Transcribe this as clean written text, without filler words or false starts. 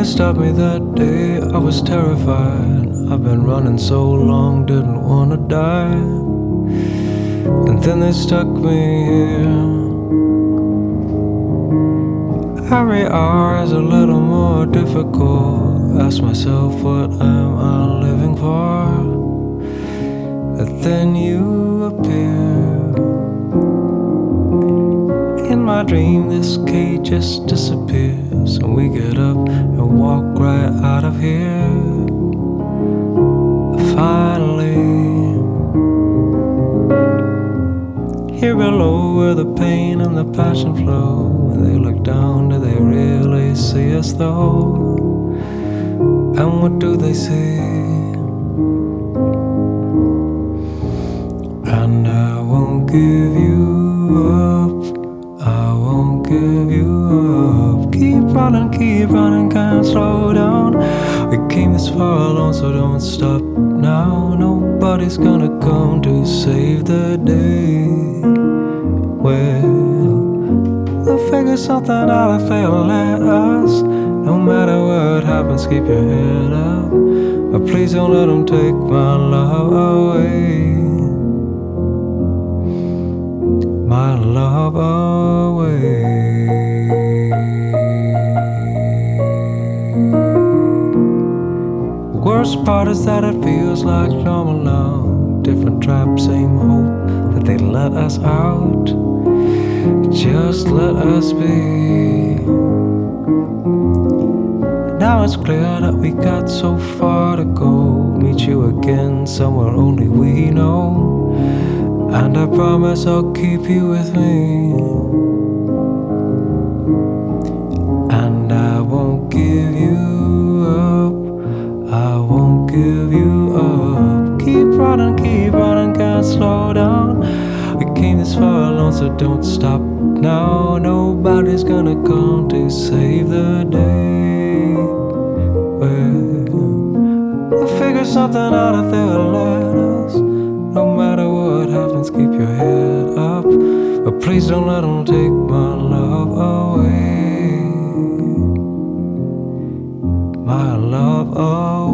stopped me that day, I was terrified. I've been running so long, didn't wanna die. And then they stuck me here. Every hour is a little more difficult. Ask myself, what am I living for? But then you appear. In my dream, this cage just disappears, and we get up and walk right out of here. Finally, here below where the pain and the passion flow. When they look down, do they really see us though? And what do they see? And I won't give you up, I won't give you up. Keep running, can't slow down. We came this far alone, so don't stop now. Nobody's gonna come to save the day. Well, they'll figure something out if they'll let us. No matter what happens, keep your head up. But please don't let them take my love away. My love away. The worst part is that it feels like normal now. Different trap, same hope that they let us out. Just let us be. Now it's clear that we got so far to go. Meet you again somewhere only we know. And I promise I'll keep you with me. And I won't give you up, I won't give you up. Keep running, can't slow down. We came this far alone, so don't stop now. Nobody's gonna come to save the day. We'll figure something out if they'll let us. No matter what happens, keep your head up. But please don't let them take my love away. My love away.